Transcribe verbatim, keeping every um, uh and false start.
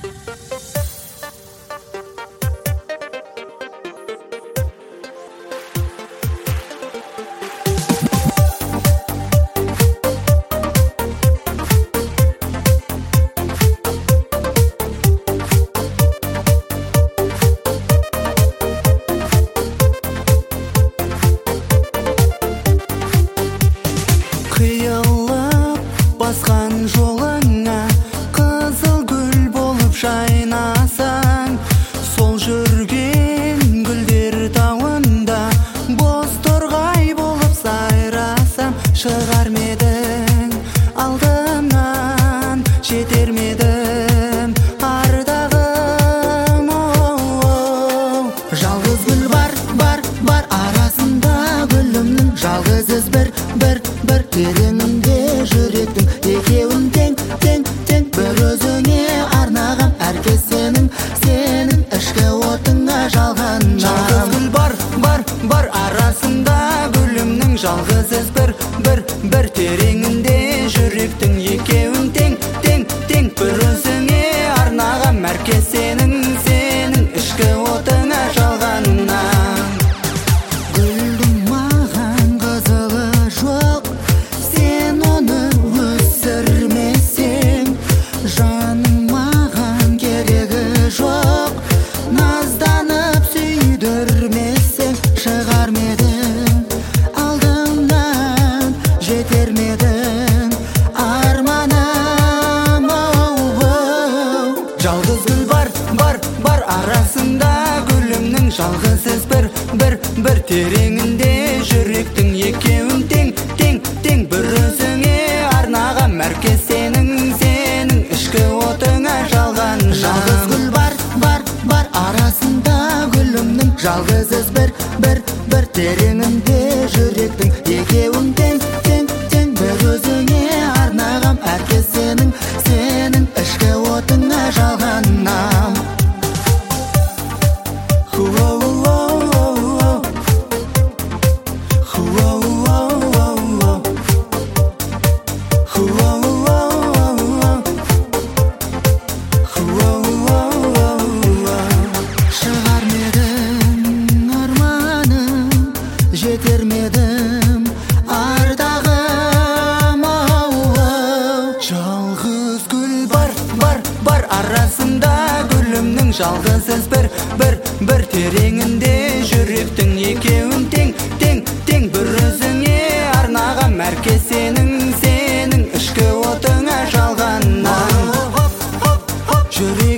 басқан жолыңа қызыл гүл болып жайнасаң, сол жүрген гүлдер тауында боз торғай болып сайрасам, шығар ма едің алдымнан, жетер ме едім ардағым? оу жалғыз гүл бар, бар, бар арасында гүлімнің, жалғыз із бір, бір, бір тереңінде жүректің, екеуін тең, тең, тең бір өзіңе арнағам, әркез сенің, сенің ішкі отыңа жалғанам. Жалғыз гүл бар, бар, бар арасында гүлімнің, жалғыз із бір, бір, бір тереңінде жүректің, екеуін тең, тең, тең бір өзіңе арнағам, әркез сенің, сенің ішкі отыңа жалғанам. Гүлдің маған қызығы жоқ, сен оны өсірмесең, жаның маған керегі жоқ, назданып сүйдірмесең, шығар ма едің алдымнан, жетер ме едің арманым? оу жалғыз гүл бар, бар, бар арасында гүлімнің, жалғыз із бір, бір, бір тереңінде жүректің, екеуін тең, тең, тең бір өзіңе арнағам, әркез сенің, сенің ішкі отыңа жалғанам. Жалғыз гүл бар, бар, бар арасында гүлімнің, жалғыз із бір, бір, бір тереңінде жүректің, екеуін тең, тең, тең бір өзіңе арнағам, әркез сенің, сенің ішкі отыңа жалғанам. Шығар ма едің арманым, жетер ме едім ардағым? оу жалғыз гүл бар, бар, бар арасында гүлімнің, жалғыз із бір, бір, бір тереңінде жүректің, екеуін тең, тең, тең бір өзіңе арнағам, әркез сенің, сенің ішкі отыңа жалғанам. Жүрек